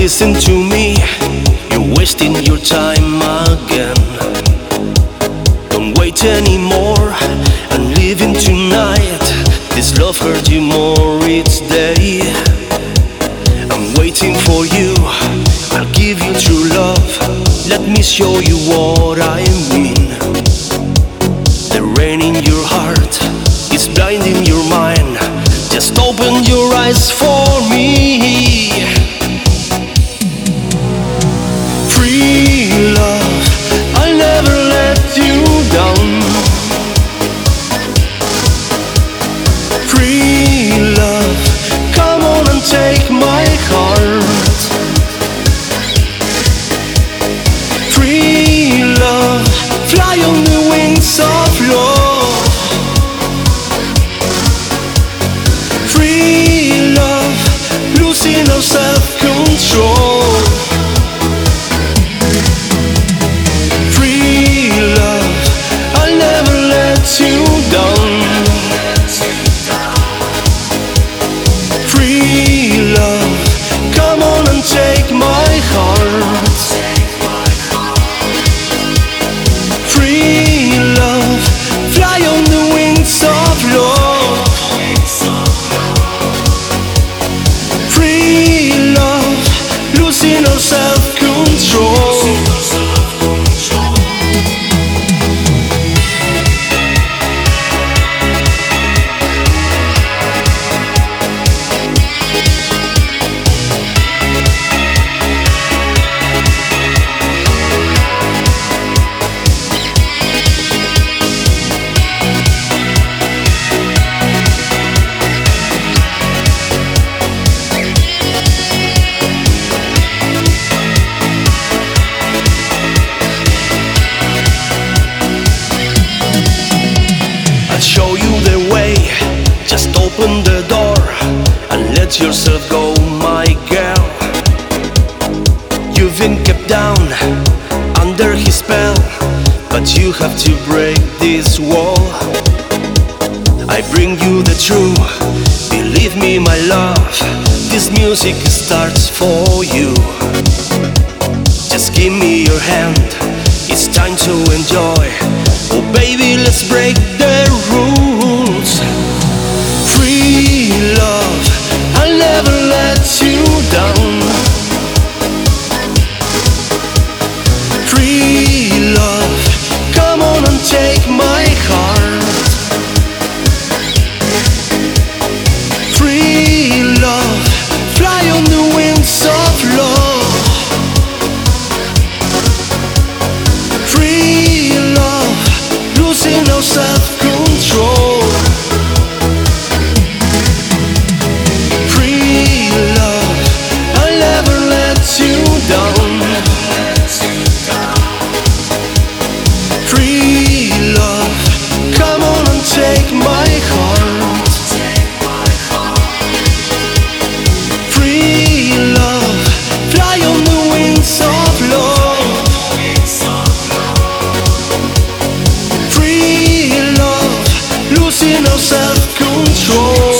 listen to me, you're wasting your time again. Don't wait anymore, I'm leaving tonight. This love hurt you more each day. I'm waiting for you, I'll give you true love. Let me show you what I mean. The rain in your heart is blinding your mind. Just open your eyes for me. Free love, I'll never let you down. Free love, come on and take my heart. Free love, fly on the wings of love. Free love, losing our self-control. Free love, I'll never let you down. Free love, come on and take my heart. Free love, fly on the wings of love. Free love, losing our self-control. I'll show you the way, just open the door and let yourself go, my girl. You've been kept down under his spell, but you have to break this wall. I bring you the truth, believe me my love, this music starts for you. Just give me your hand, it's time to enjoy. Oh baby, let's break the rules. Free love, I'll never let you down. Free love, come on and take my heart. Free love, fly on the wings of love. Free love, losing our self-control. Free love, I'll never let you down. Free love, come on and take my heart. Free love, fly on the wings of love. Free love, losing our self-control.